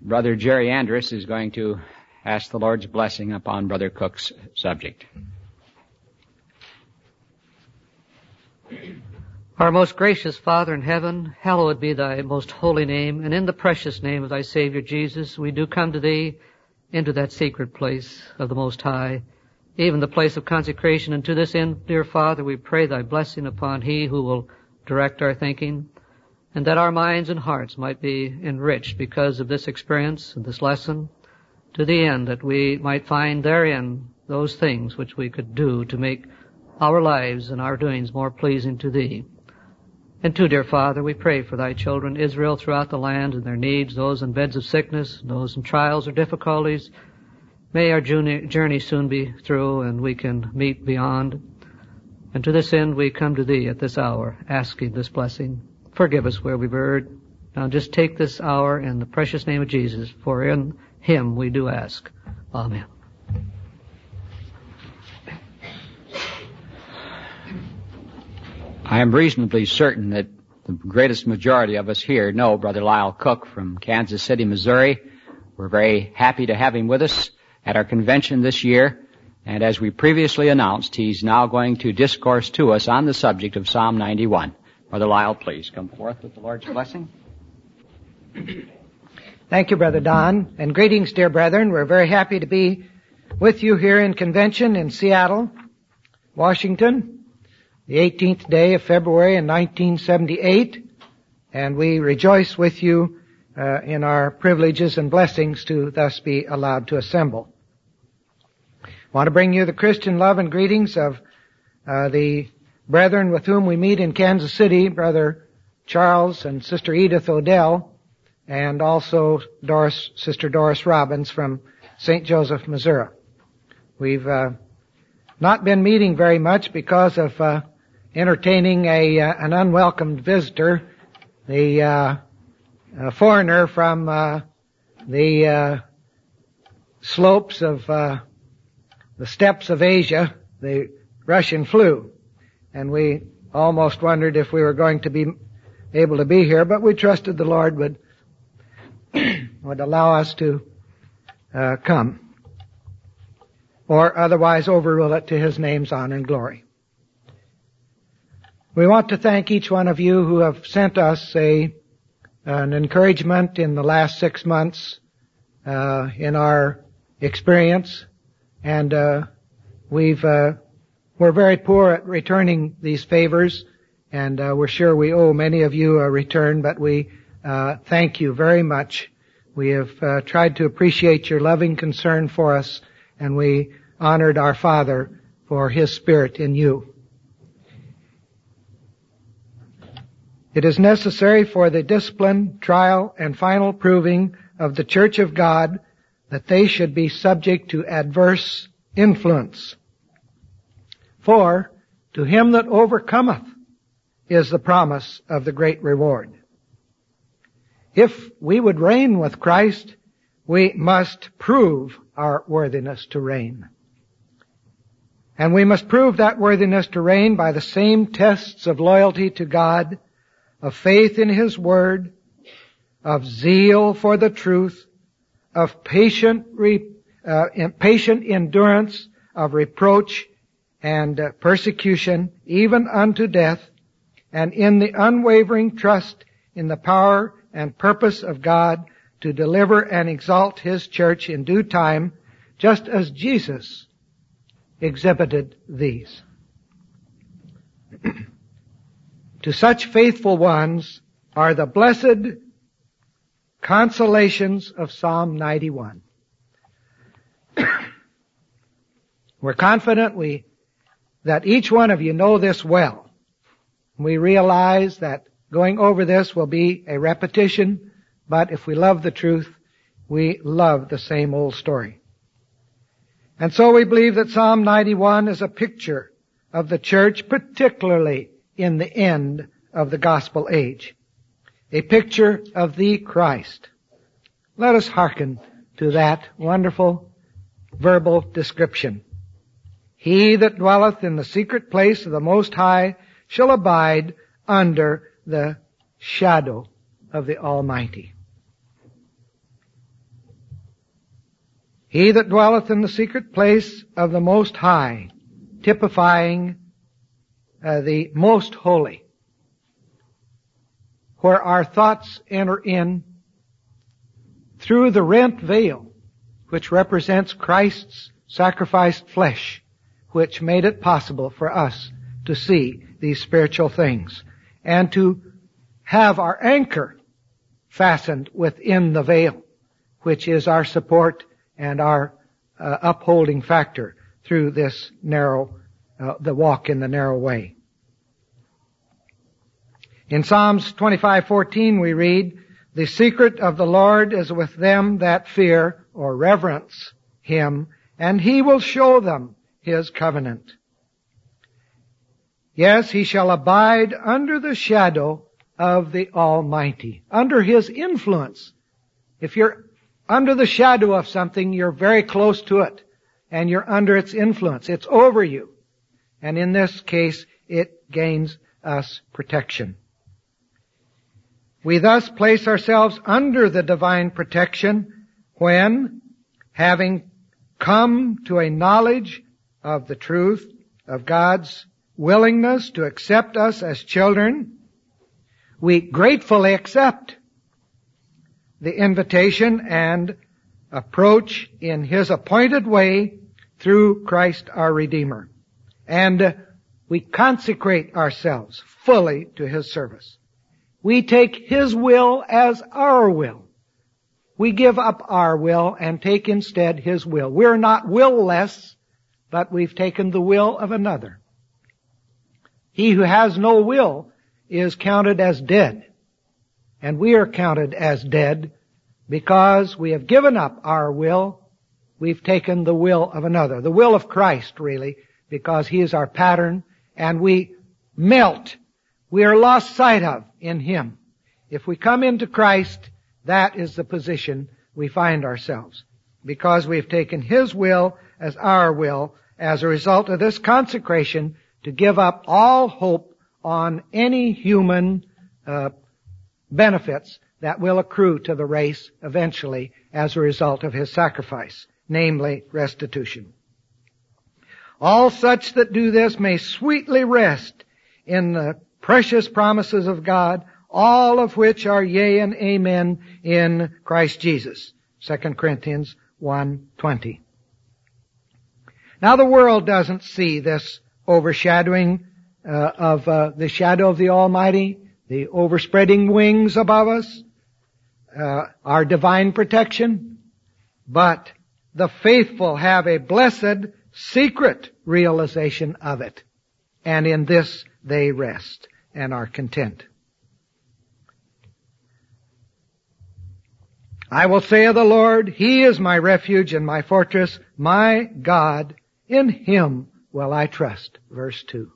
Brother Jerry Andrus is going to ask the Lord's blessing upon Brother Cook's subject. Our most gracious Father in heaven, hallowed be thy most holy name, and in the precious name of thy Savior Jesus, we do come to thee into that secret place of the Most High, even the place of consecration. And to this end, dear Father, we pray thy blessing upon he who will direct our thinking, and that our minds and hearts might be enriched because of this experience and this lesson, to the end that we might find therein those things which we could do to make our lives and our doings more pleasing to thee. And too, dear Father, we pray for thy children Israel throughout the land and their needs, those in beds of sickness, those in trials or difficulties. May our journey soon be through and we can meet beyond. And to this end we come to thee at this hour, asking this blessing. Forgive us where we've erred. Now just take this hour in the precious name of Jesus, for in him we do ask. Amen. I am reasonably certain that the greatest majority of us here know Brother Lyle Cook from Kansas City, Missouri. We're very happy to have him with us at our convention this year. And as we previously announced, he's now going to discourse to us on the subject of Psalm 91. Brother Lyle, please come forth with the Lord's blessing. Thank you, Brother Don, and greetings, dear brethren. We're very happy to be with you here in convention in Seattle, Washington, the 18th day of February in 1978, and we rejoice with you in our privileges and blessings to thus be allowed to assemble. I want to bring you the Christian love and greetings of the brethren with whom we meet in Kansas City, Brother Charles and Sister Edith Odell, and also Sister Doris Robbins from St. Joseph, Missouri. We've not been meeting very much because of entertaining an unwelcomed visitor, the foreigner from the slopes of the steppes of Asia, the Russian flu. And we almost wondered if we were going to be able to be here, but we trusted the Lord would allow us to come, or otherwise overrule it to his name's honor and glory. We want to thank each one of you who have sent us an encouragement in the last 6 months in our experience, and we're very poor at returning these favors, and we're sure we owe many of you a return, but we thank you very much. We have tried to appreciate your loving concern for us, and we honored our Father for His Spirit in you. It is necessary for the discipline, trial, and final proving of the Church of God that they should be subject to adverse influence. For to him that overcometh is the promise of the great reward. If we would reign with Christ, we must prove our worthiness to reign. And we must prove that worthiness to reign by the same tests of loyalty to God, of faith in His Word, of zeal for the truth, of patient endurance, of reproach and persecution, even unto death, and in the unwavering trust in the power and purpose of God to deliver and exalt His church in due time, just as Jesus exhibited these. To such faithful ones are the blessed consolations of Psalm 91. We're confident that each one of you know this well. We realize that going over this will be a repetition, but if we love the truth, we love the same old story. And so we believe that Psalm 91 is a picture of the church, particularly in the end of the gospel age. A picture of the Christ. Let us hearken to that wonderful verbal description. He that dwelleth in the secret place of the Most High shall abide under the shadow of the Almighty. He that dwelleth in the secret place of the Most High, typifying the Most Holy, where our thoughts enter in through the rent veil, which represents Christ's sacrificed flesh, which made it possible for us to see these spiritual things and to have our anchor fastened within the veil, which is our support and our upholding factor through this narrow, the walk in the narrow way. In Psalms 25:14 we read, "The secret of the Lord is with them that fear or reverence Him, and He will show them His covenant." Yes, He shall abide under the shadow of the Almighty, under His influence. If you're under the shadow of something, you're very close to it, and you're under its influence. It's over you. And in this case, it gains us protection. We thus place ourselves under the divine protection when, having come to a knowledge of the truth of God's willingness to accept us as children, we gratefully accept the invitation and approach in His appointed way through Christ our Redeemer. And we consecrate ourselves fully to His service. We take His will as our will. We give up our will and take instead His will. We're not will-less, but we've taken the will of another. He who has no will is counted as dead. And we are counted as dead because we have given up our will. We've taken the will of another. The will of Christ, really, because He is our pattern, and we melt. We are lost sight of in Him. If we come into Christ, that is the position we find ourselves, because we've taken His will as our will as a result of this consecration to give up all hope on any human benefits that will accrue to the race eventually as a result of His sacrifice, namely restitution. All such that do this may sweetly rest in the precious promises of God, all of which are yea and amen in Christ Jesus. 2 Corinthians 1:20. Now the world doesn't see this overshadowing of the shadow of the Almighty, the overspreading wings above us, our divine protection, but the faithful have a blessed secret realization of it, and in this they rest and are content. I will say of the Lord, He is my refuge and my fortress, my God, in Him will I trust. Verse 2.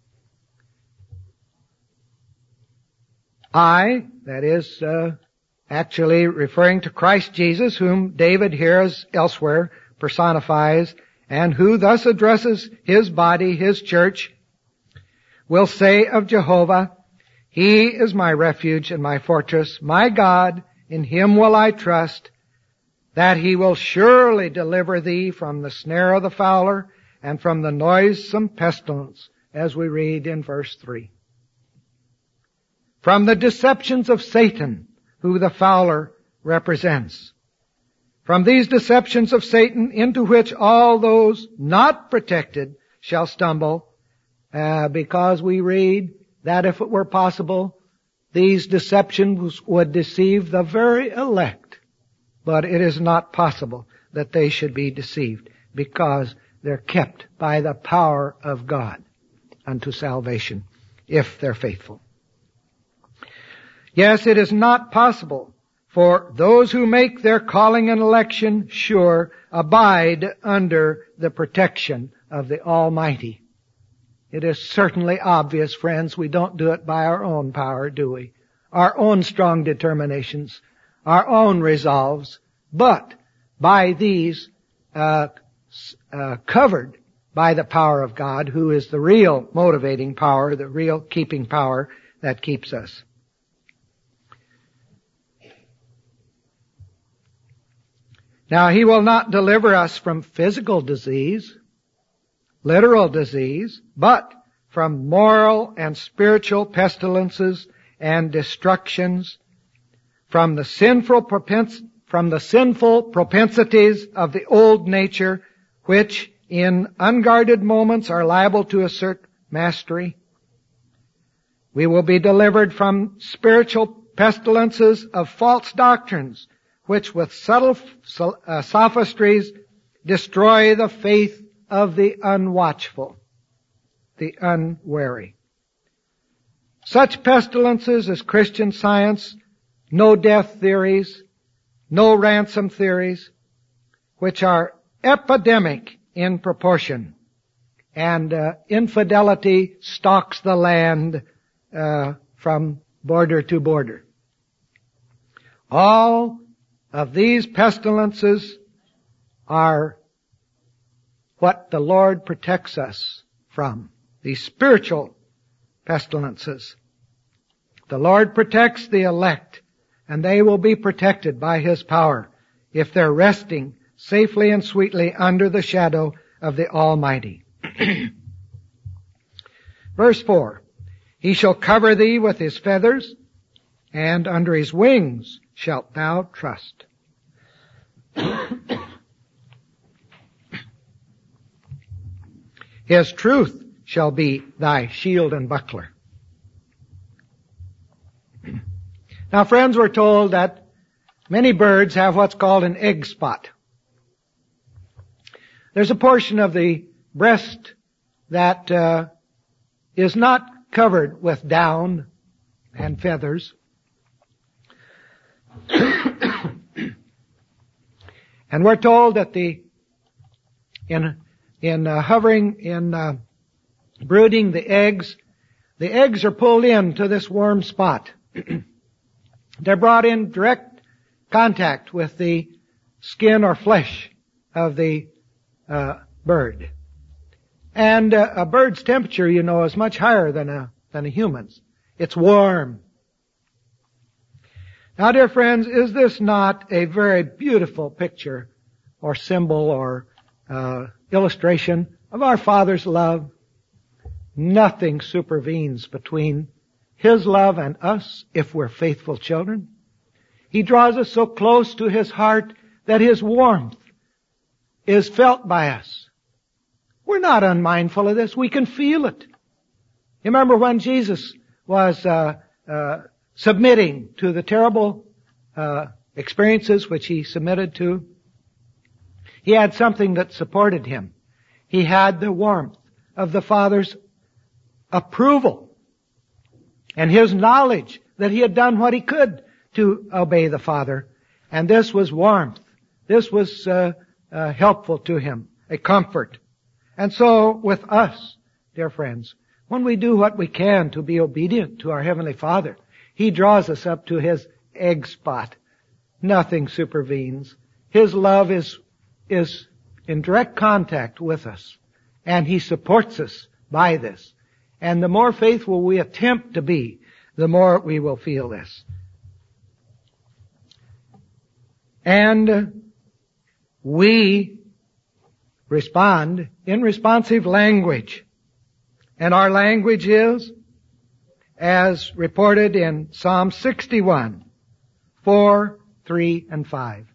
That is actually referring to Christ Jesus, whom David here as elsewhere personifies, and who thus addresses his body, his church, will say of Jehovah, He is my refuge and my fortress, my God, in Him will I trust, that He will surely deliver thee from the snare of the fowler and from the noisome pestilence, as we read in verse 3. From the deceptions of Satan, who the fowler represents. From these deceptions of Satan, into which all those not protected shall stumble, because we read that if it were possible, these deceptions would deceive the very elect. But it is not possible that they should be deceived, because they're kept by the power of God unto salvation, if they're faithful. Yes, it is not possible for those who make their calling and election sure abide under the protection of the Almighty. It is certainly obvious, friends, we don't do it by our own power, do we? Our own strong determinations, our own resolves, but by these covered by the power of God, who is the real motivating power, the real keeping power that keeps us. Now, He will not deliver us from physical disease, literal disease, but from moral and spiritual pestilences and destructions, from the sinful propensities of the old nature, which in unguarded moments are liable to assert mastery. We will be delivered from spiritual pestilences of false doctrines, which with subtle sophistries destroy the faith of the unwatchful, the unwary. Such pestilences as Christian Science, no death theories, no ransom theories, which are epidemic in proportion, and infidelity stalks the land from border to border. All of these pestilences are what the Lord protects us from, these spiritual pestilences. The Lord protects the elect, and they will be protected by His power if they're resting safely and sweetly under the shadow of the Almighty. Verse 4, He shall cover thee with His feathers, and under His wings shalt thou trust. His truth shall be thy shield and buckler. Now, friends, we're told that many birds have what's called an egg spot. There's a portion of the breast that is not covered with down and feathers. And we're told that brooding the eggs are pulled into this warm spot. They're brought in direct contact with the skin or flesh of the bird. And a bird's temperature, is much higher than a human's. It's warm. Now, dear friends, is this not a very beautiful picture or symbol or illustration of our Father's love? Nothing supervenes between His love and us if we're faithful children. He draws us so close to His heart that His warmth is felt by us. We're not unmindful of this. We can feel it. You remember when Jesus was submitting to the terrible experiences which He submitted to? He had something that supported Him. He had the warmth of the Father's approval and His knowledge that He had done what He could to obey the Father. And this was warmth. This was helpful to Him, a comfort. And so with us, dear friends, when we do what we can to be obedient to our Heavenly Father, He draws us up to His egg spot. Nothing supervenes. His love is in direct contact with us, and He supports us by this. And the more faithful we attempt to be, the more we will feel this. And we respond in responsive language. And our language is, as reported in Psalm 61, 4, 3, and 5.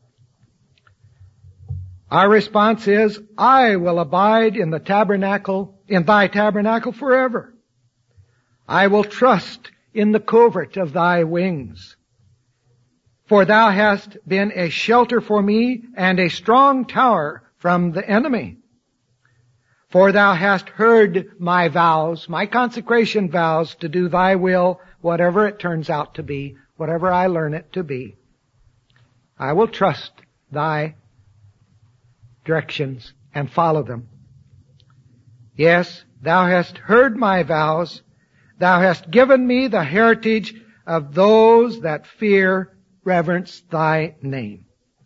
Our response is, I will abide in thy tabernacle forever. I will trust in the covert of thy wings. For thou hast been a shelter for me and a strong tower from the enemy. For thou hast heard my vows, my consecration vows to do thy will, whatever it turns out to be, whatever I learn it to be. I will trust thy directions and follow them. Yes, thou hast heard my vows. Thou hast given me the heritage of those that fear, reverence thy name.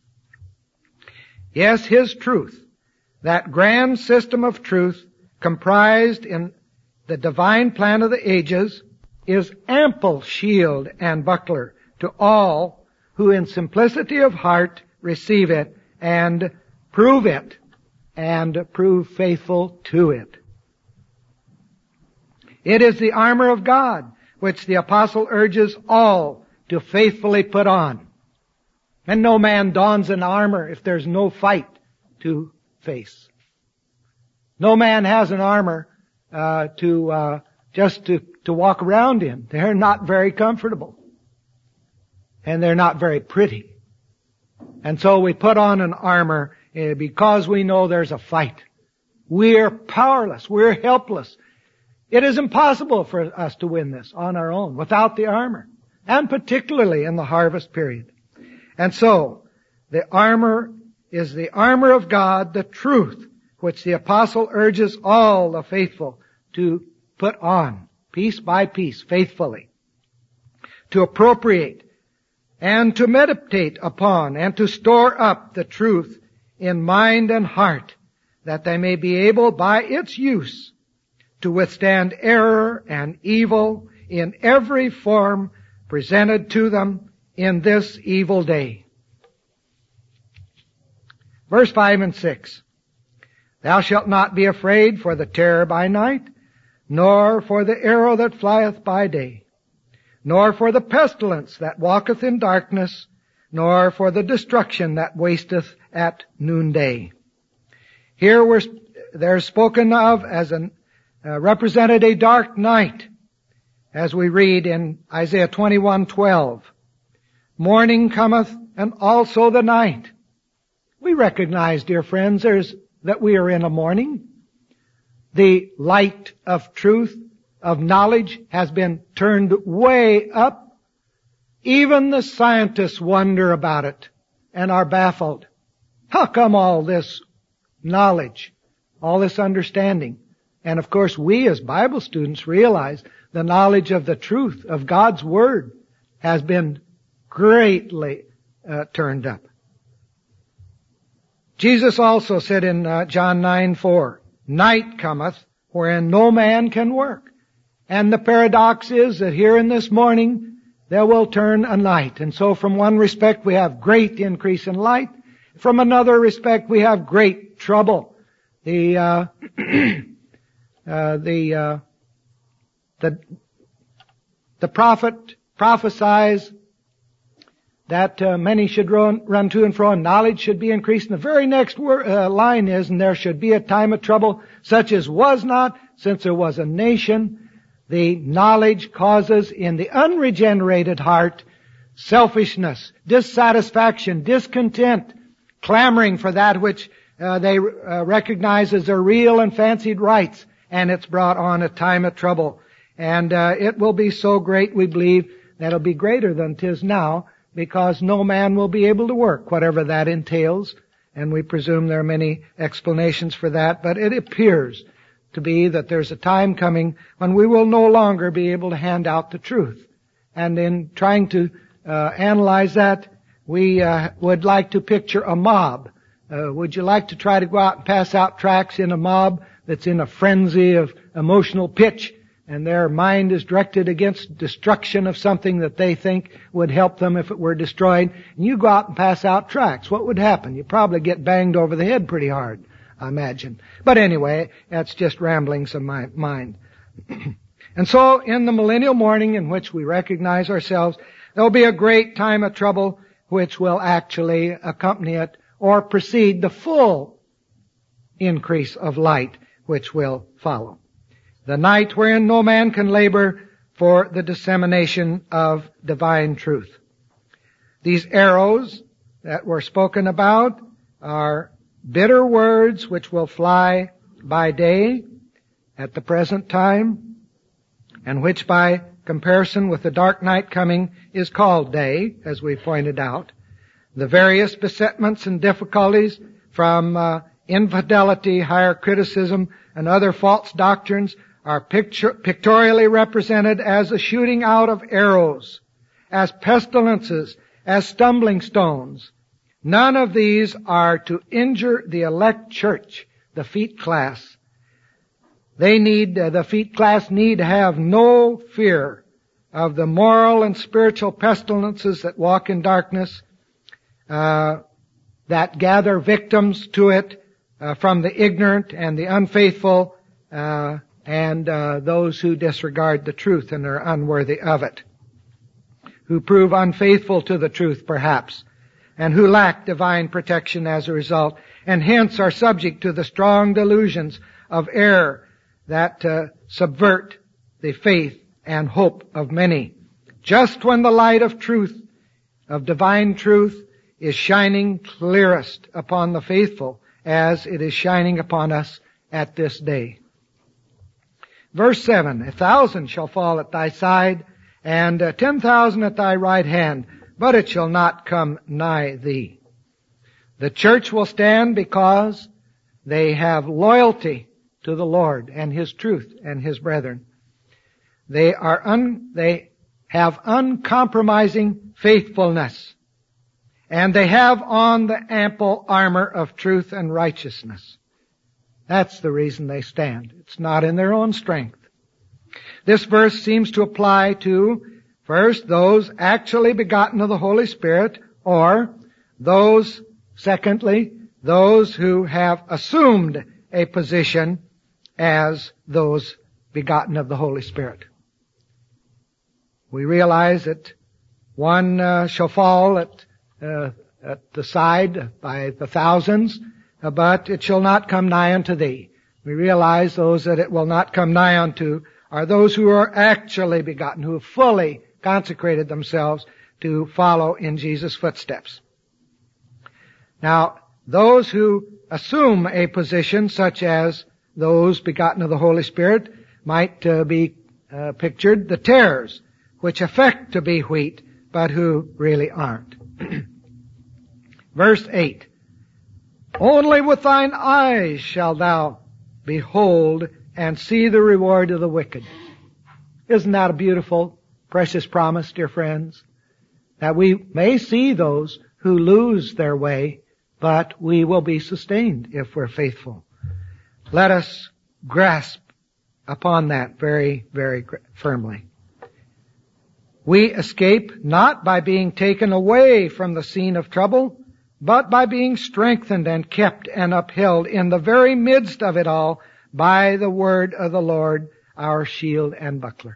Yes, His truth, that grand system of truth comprised in the divine plan of the ages, is ample shield and buckler to all who in simplicity of heart receive it and prove it and prove faithful to it. It is the armor of God which the apostle urges all to faithfully put on. And no man dons an armor if there's no fight to face. No man has an armor just to walk around in. They're not very comfortable. And they're not very pretty. And so we put on an armor because we know there's a fight. We're powerless. We're helpless. It is impossible for us to win this on our own without the armor. And particularly in the harvest period. And so, the armor is the armor of God, the truth, which the apostle urges all the faithful to put on, piece by piece, faithfully. To appropriate and to meditate upon and to store up the truth in mind and heart, that they may be able by its use to withstand error and evil in every form presented to them in this evil day. Verse 5 and 6. Thou shalt not be afraid for the terror by night, nor for the arrow that flieth by day, nor for the pestilence that walketh in darkness, nor for the destruction that wasteth at noonday. Here they're spoken of as represented a dark night, as we read in Isaiah 21:12. Morning cometh, and also the night. We recognize, dear friends, that we are in a morning. The light of truth, of knowledge, has been turned way up. Even the scientists wonder about it and are baffled. How come all this knowledge, all this understanding? And of course, we as Bible students realize the knowledge of the truth of God's Word has been greatly turned up. Jesus also said in John 9:4, night cometh wherein no man can work. And the paradox is that here in this morning there will turn a night. And so from one respect we have great increase in light. From another respect we have great trouble. The prophet prophesies that many should run to and fro, and knowledge should be increased. And the very next line is, and there should be a time of trouble, such as was not, since there was a nation. The knowledge causes in the unregenerated heart selfishness, dissatisfaction, discontent, clamoring for that which they recognize as their real and fancied rights. And it's brought on a time of trouble. And it will be so great, we believe, that it'll be greater than 'tis now, because no man will be able to work, whatever that entails. And we presume there are many explanations for that, but it appears to be that there's a time coming when we will no longer be able to hand out the truth. And in trying to analyze that, we would like to picture a mob. Would you like to try to go out and pass out tracts in a mob that's in a frenzy of emotional pitch, and their mind is directed against destruction of something that they think would help them if it were destroyed, and you go out and pass out tracts? What would happen? You'd probably get banged over the head pretty hard, I imagine. But anyway, that's just ramblings of my mind. And so, in the millennial morning in which we recognize ourselves, there will be a great time of trouble which will actually accompany it or precede the full increase of light which will follow. The night wherein no man can labor for the dissemination of divine truth. These arrows that were spoken about are bitter words which will fly by day at the present time, and which by comparison with the dark night coming is called day, as we pointed out. The various besetments and difficulties from infidelity, higher criticism, and other false doctrines are pictorially represented as the shooting out of arrows, as pestilences, as stumbling stones. None of these are to injure the elect church, the feet class. The feet class need have no fear of the moral and spiritual pestilences that walk in darkness. that gather victims to it from the ignorant and the unfaithful and those who disregard the truth and are unworthy of it, who prove unfaithful to the truth perhaps, and who lack divine protection as a result, and hence are subject to the strong delusions of error that subvert the faith and hope of many. Just when the light of truth, of divine truth, is shining clearest upon the faithful, as it is shining upon us at this day. Verse 7, 1,000 shall fall at thy side, and 10,000 at thy right hand, but it shall not come nigh thee. The church will stand because they have loyalty to the Lord and His truth and His brethren. They have uncompromising faithfulness, and they have on the ample armor of truth and righteousness. That's the reason they stand. It's not in their own strength. This verse seems to apply to, first, those actually begotten of the Holy Spirit, or those, secondly, those who have assumed a position as those begotten of the Holy Spirit. We realize that one shall fall at the side by the thousands, but it shall not come nigh unto thee. We realize those that it will not come nigh unto are those who are actually begotten, who have fully consecrated themselves to follow in Jesus' footsteps. Now, those who assume a position such as those begotten of the Holy Spirit might be pictured the tares, which affect to be wheat, but who really aren't. Verse 8, only with thine eyes shalt thou behold and see the reward of the wicked. Isn't that a beautiful, precious promise, dear friends? That we may see those who lose their way, but we will be sustained if we're faithful. Let us grasp upon that very, very firmly. We escape not by being taken away from the scene of trouble, but by being strengthened and kept and upheld in the very midst of it all by the word of the Lord, our shield and buckler.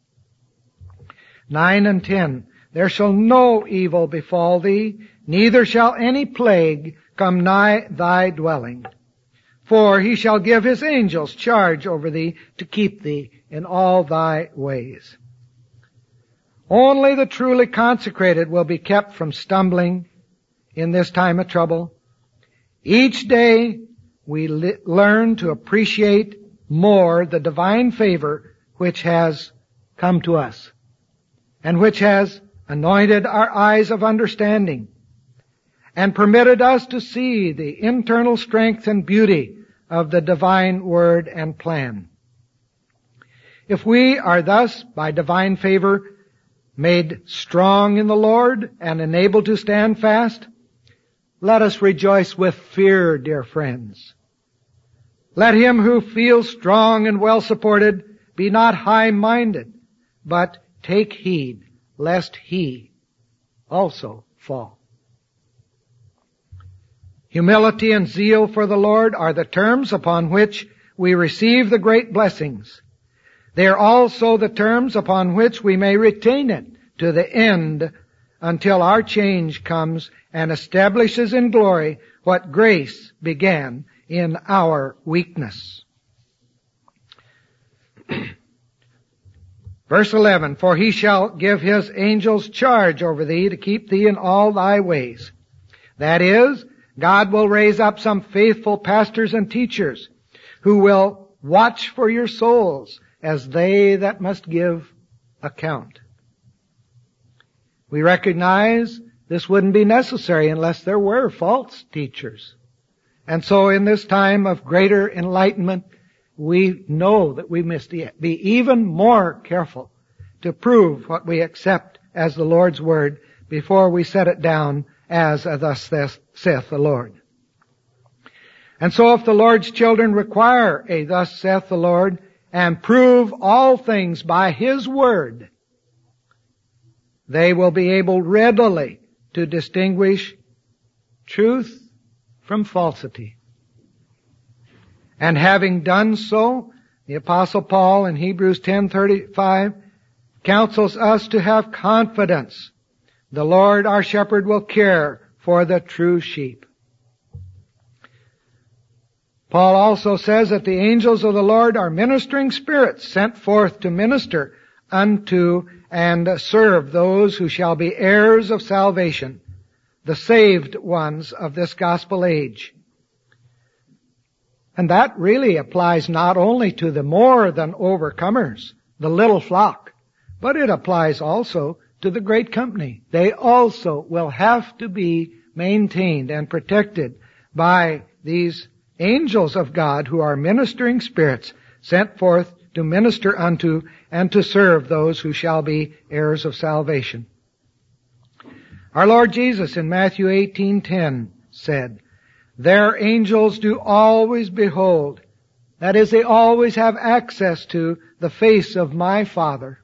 9 and 10, there shall no evil befall thee, neither shall any plague come nigh thy dwelling. For he shall give his angels charge over thee to keep thee in all thy ways. Only the truly consecrated will be kept from stumbling in this time of trouble. Each day we learn to appreciate more the divine favor which has come to us and which has anointed our eyes of understanding and permitted us to see the internal strength and beauty of the divine word and plan. If we are thus, by divine favor, made strong in the Lord and enabled to stand fast, let us rejoice with fear, dear friends. Let him who feels strong and well supported be not high-minded, but take heed lest he also fall. Humility and zeal for the Lord are the terms upon which we receive the great blessings. They are also the terms upon which we may retain it to the end until our change comes and establishes in glory what grace began in our weakness. Verse 11, for he shall give his angels charge over thee to keep thee in all thy ways. That is, God will raise up some faithful pastors and teachers who will watch for your souls as they that must give account. We recognize this wouldn't be necessary unless there were false teachers. And so in this time of greater enlightenment, we know that we must be even more careful to prove what we accept as the Lord's Word before we set it down as thus saith the Lord. And so if the Lord's children require a thus saith the Lord and prove all things by His Word, they will be able readily to distinguish truth from falsity. And having done so, the Apostle Paul in Hebrews 10:35 counsels us to have confidence. The Lord our shepherd will care for the true sheep. Paul also says that the angels of the Lord are ministering spirits sent forth to minister unto and serve those who shall be heirs of salvation, the saved ones of this gospel age. And that really applies not only to the more than overcomers, the little flock, but it applies also to the great company. They also will have to be maintained and protected by these angels of God who are ministering spirits sent forth to minister unto and to serve those who shall be heirs of salvation. Our Lord Jesus in Matthew 18:10 said, "Their angels do always behold," that is, they always have access to the face of my Father.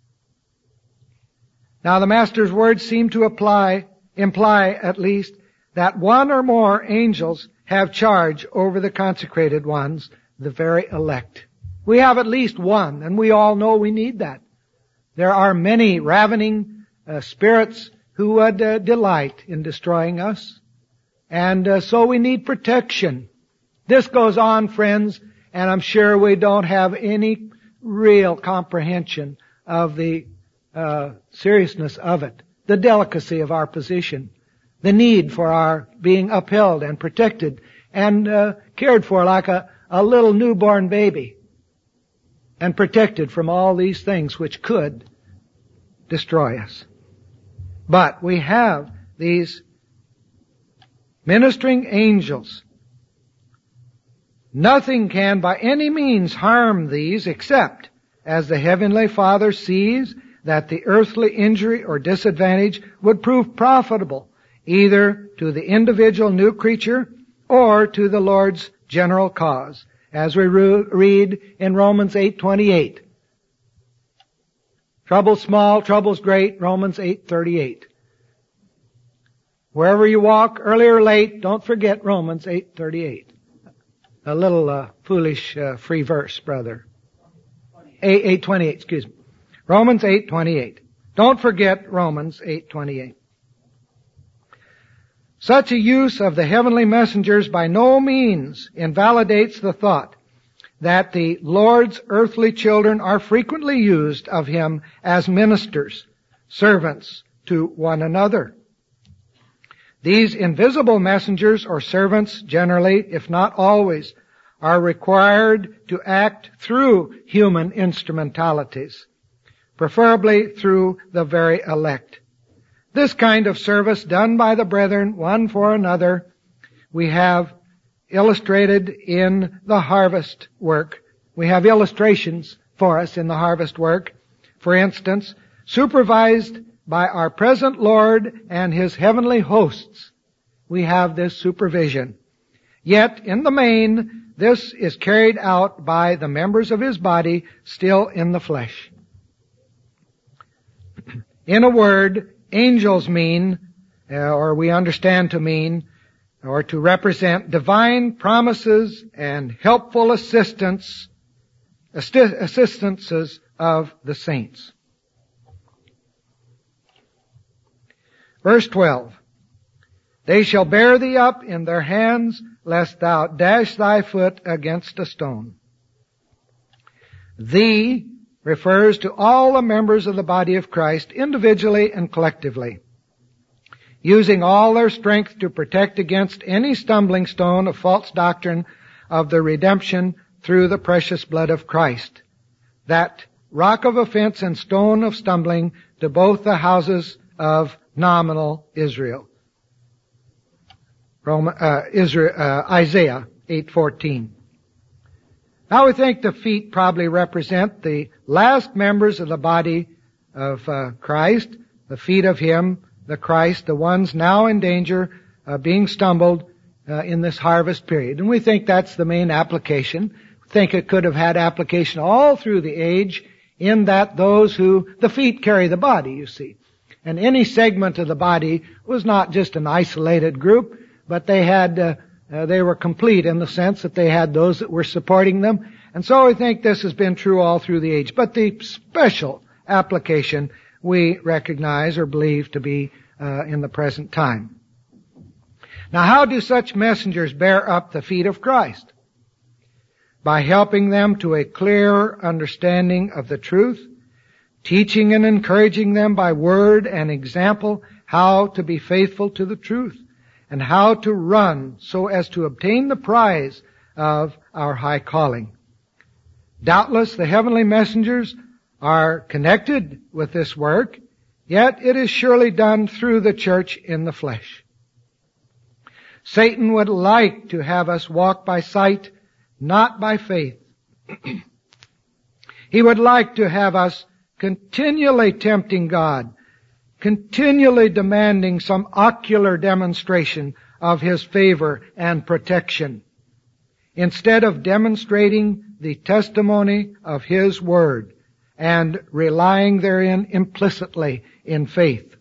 Now the Master's words seem to imply at least that one or more angels have charge over the consecrated ones, the very elect. We have at least one, and we all know we need that. There are many ravening spirits who would delight in destroying us, and so we need protection. This goes on, friends, and I'm sure we don't have any real comprehension of the seriousness of it, the delicacy of our position, the need for our being upheld and protected and cared for like a little newborn baby, and protected from all these things which could destroy us. But we have these ministering angels. Nothing can by any means harm these except as the Heavenly Father sees that the earthly injury or disadvantage would prove profitable either to the individual new creature or to the Lord's general cause, as we read in Romans 8:28. Trouble small, troubles great, Romans 8:38. Wherever you walk, early or late, don't forget Romans 8:38. A little foolish free verse, brother. 8:28, excuse me. Romans 8:28. Don't forget Romans 8:28. Such a use of the heavenly messengers by no means invalidates the thought that the Lord's earthly children are frequently used of Him as ministers, servants to one another. These invisible messengers or servants generally, if not always, are required to act through human instrumentalities, preferably through the very elect. This kind of service done by the brethren, one for another, we have illustrated in the harvest work. We have illustrations for us in the harvest work. For instance, supervised by our present Lord and His heavenly hosts, we have this supervision. Yet, in the main, this is carried out by the members of His body still in the flesh. In a word, angels mean, or we understand to mean, or to represent divine promises and helpful assistances of the saints. Verse 12. They shall bear thee up in their hands, lest thou dash thy foot against a stone. Thee refers to all the members of the body of Christ, individually and collectively, using all their strength to protect against any stumbling stone of false doctrine of the redemption through the precious blood of Christ, that rock of offense and stone of stumbling to both the houses of nominal Israel. Isaiah 8:14. Now we think the feet probably represent the last members of the body of Christ, the feet of Him, the Christ, the ones now in danger of being stumbled in this harvest period. And we think that's the main application. We think it could have had application all through the age, in that the feet carry the body, you see. And any segment of the body was not just an isolated group, but they were complete in the sense that they had those that were supporting them. And so I think this has been true all through the age. But the special application we recognize or believe to be in the present time. Now, how do such messengers bear up the feet of Christ? By helping them to a clear understanding of the truth, teaching and encouraging them by word and example how to be faithful to the truth, and how to run so as to obtain the prize of our high calling. Doubtless the heavenly messengers are connected with this work, yet it is surely done through the church in the flesh. Satan would like to have us walk by sight, not by faith. He would like to have us continually tempting God, continually demanding some ocular demonstration of His favor and protection, instead of demonstrating the testimony of His Word and relying therein implicitly in faith.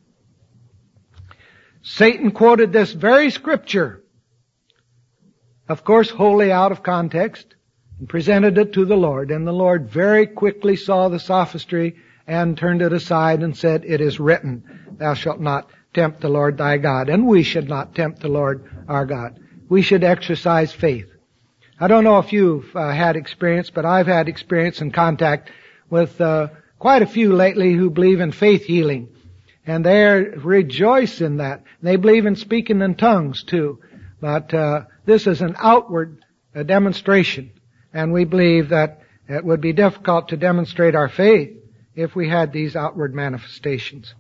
Satan quoted this very scripture, of course wholly out of context, and presented it to the Lord, and the Lord very quickly saw the sophistry and turned it aside and said, "It is written, thou shalt not tempt the Lord thy God." And we should not tempt the Lord our God. We should exercise faith. I don't know if you've had experience, but I've had experience and contact with quite a few lately who believe in faith healing. And they rejoice in that. They believe in speaking in tongues too. But this is an outward demonstration. And we believe that it would be difficult to demonstrate our faith if we had these outward manifestations.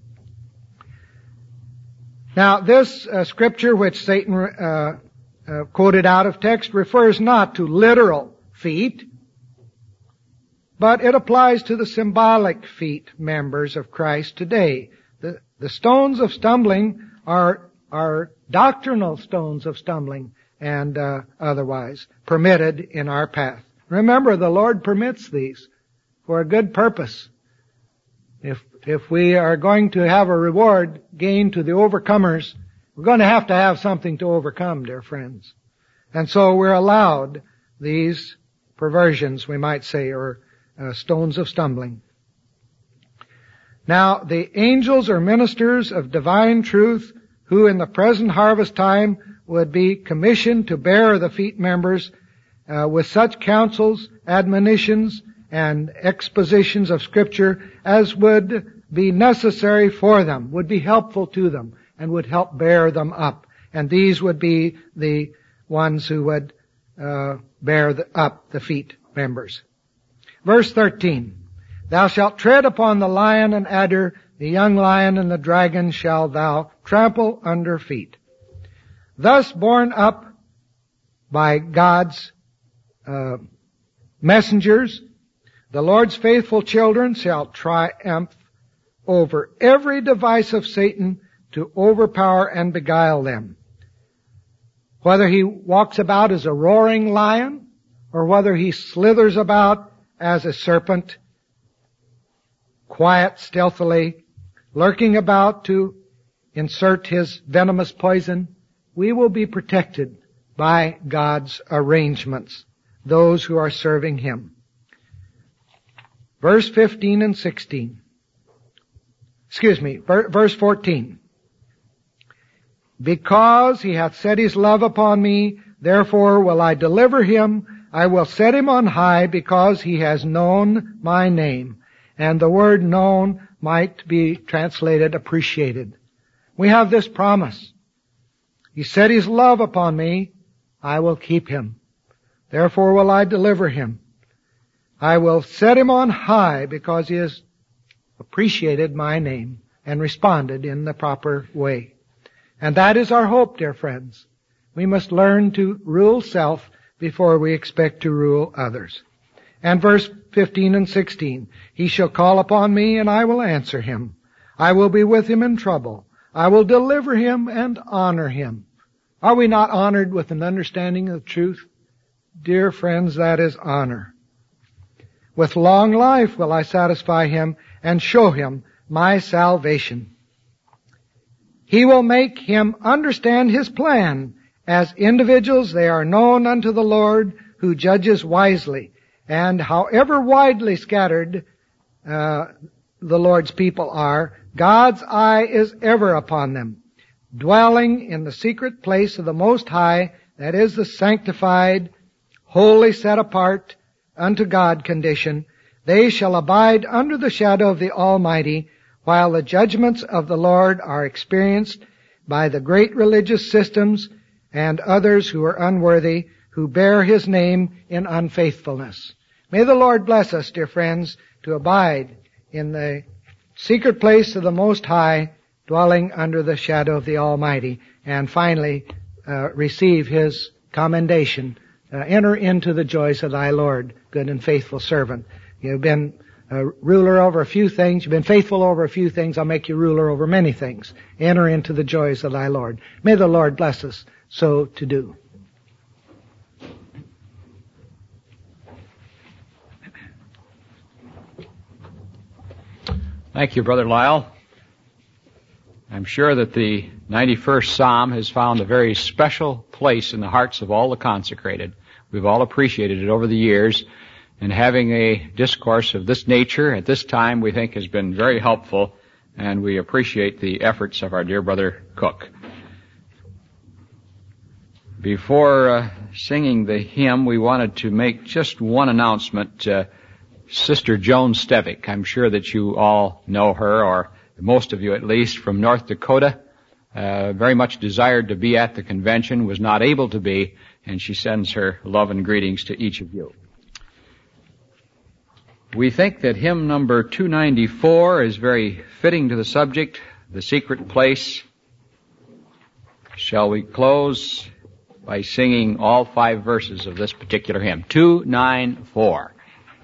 Now, this scripture which Satan quoted out of text refers not to literal feet, but it applies to the symbolic feet members of Christ today. The stones of stumbling are doctrinal stones of stumbling and otherwise permitted in our path. Remember, the Lord permits these for a good purpose. If we are going to have a reward gained to the overcomers, we're going to have something to overcome, dear friends. And so we're allowed these perversions, we might say, or stones of stumbling. Now, the angels or ministers of divine truth who in the present harvest time would be commissioned to bear the feet members with such counsels, admonitions, and expositions of Scripture as would be necessary for them, would be helpful to them, and would help bear them up. And these would be the ones who would bear up the feet members. Verse 13, "Thou shalt tread upon the lion and adder, the young lion and the dragon shall thou trample under feet." Thus borne up by God's messengers, the Lord's faithful children shall triumph over every device of Satan to overpower and beguile them. Whether he walks about as a roaring lion, or whether he slithers about as a serpent, quiet, stealthily, lurking about to insert his venomous poison, we will be protected by God's arrangements, those who are serving Him. Verse 15 and 16. Verse 14. "Because he hath set his love upon me, therefore will I deliver him. I will set him on high, because he has known my name." And the word known might be translated appreciated. We have this promise. He set his love upon me, I will keep him. Therefore will I deliver him. I will set him on high, because he has appreciated my name and responded in the proper way. And that is our hope, dear friends. We must learn to rule self before we expect to rule others. And verse 15 and 16, "He shall call upon me, and I will answer him. I will be with him in trouble. I will deliver him and honor him." Are we not honored with an understanding of the truth? Dear friends, that is honor. "With long life will I satisfy him and show him my salvation." He will make him understand his plan. As individuals, they are known unto the Lord, who judges wisely. And however widely scattered the Lord's people are, God's eye is ever upon them. Dwelling in the secret place of the Most High, that is the sanctified, wholly set apart unto God condition, they shall abide under the shadow of the Almighty, while the judgments of the Lord are experienced by the great religious systems and others who are unworthy, who bear His name in unfaithfulness. May the Lord bless us, dear friends, to abide in the secret place of the Most High, dwelling under the shadow of the Almighty, and finally receive His commendation. Enter into the joys of thy Lord, good and faithful servant. You've been a ruler over a few things. You've been faithful over a few things. I'll make you ruler over many things. Enter into the joys of thy Lord. May the Lord bless us so to do. Thank you, Brother Lyle. I'm sure that the 91st Psalm has found a very special place in the hearts of all the consecrated. We've all appreciated it over the years, and having a discourse of this nature at this time we think has been very helpful, and we appreciate the efforts of our dear Brother Cook. Before singing the hymn, we wanted to make just one announcement. Sister Joan Stevick, I'm sure that you all know her, or most of you at least, from North Dakota, very much desired to be at the convention, was not able to be, and she sends her love and greetings to each of you. We think that hymn number 294 is very fitting to the subject, the secret place. Shall we close by singing all 5 verses of this particular hymn? 294.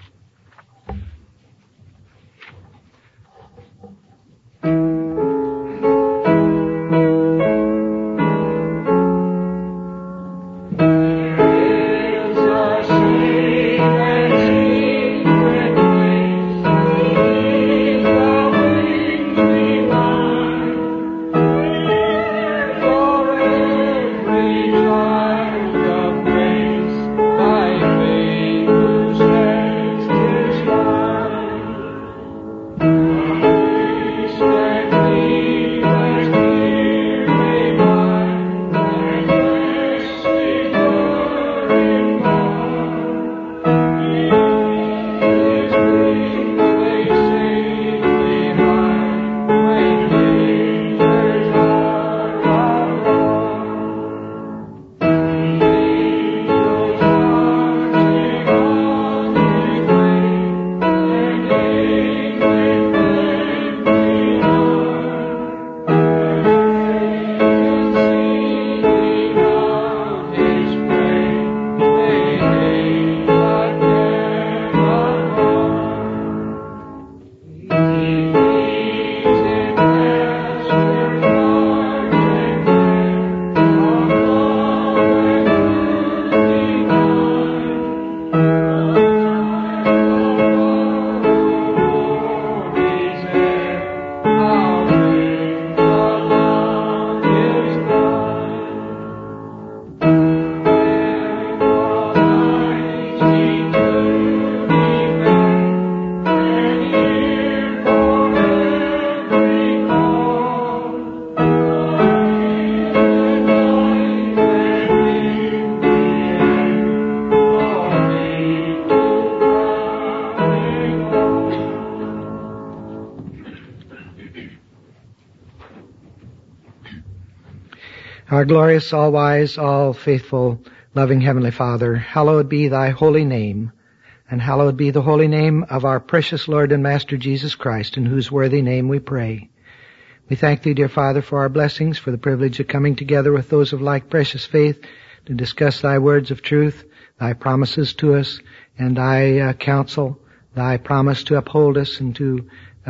Our glorious, all-wise, all-faithful, loving Heavenly Father, hallowed be Thy holy name, and hallowed be the holy name of our precious Lord and Master Jesus Christ, in whose worthy name we pray. We thank Thee, dear Father, for our blessings, for the privilege of coming together with those of like precious faith to discuss Thy words of truth, Thy promises to us, and Thy counsel, Thy promise to uphold us and to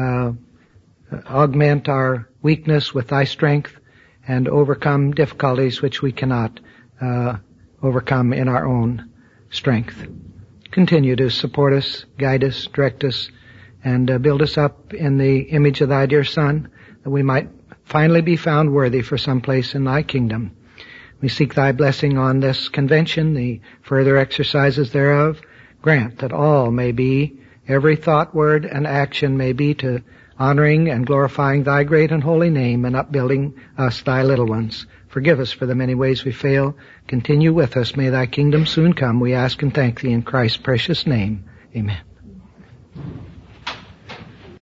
augment our weakness with Thy strength, and overcome difficulties which we cannot overcome in our own strength. Continue to support us, guide us, direct us, and build us up in the image of Thy dear Son, that we might finally be found worthy for some place in thy kingdom. We seek thy blessing on this convention, the further exercises thereof. Grant that all may be, every thought, word, and action may be to honoring and glorifying thy great and holy name and upbuilding us, thy little ones. Forgive us for the many ways we fail. Continue with us. May thy kingdom soon come. We ask and thank thee in Christ's precious name. Amen.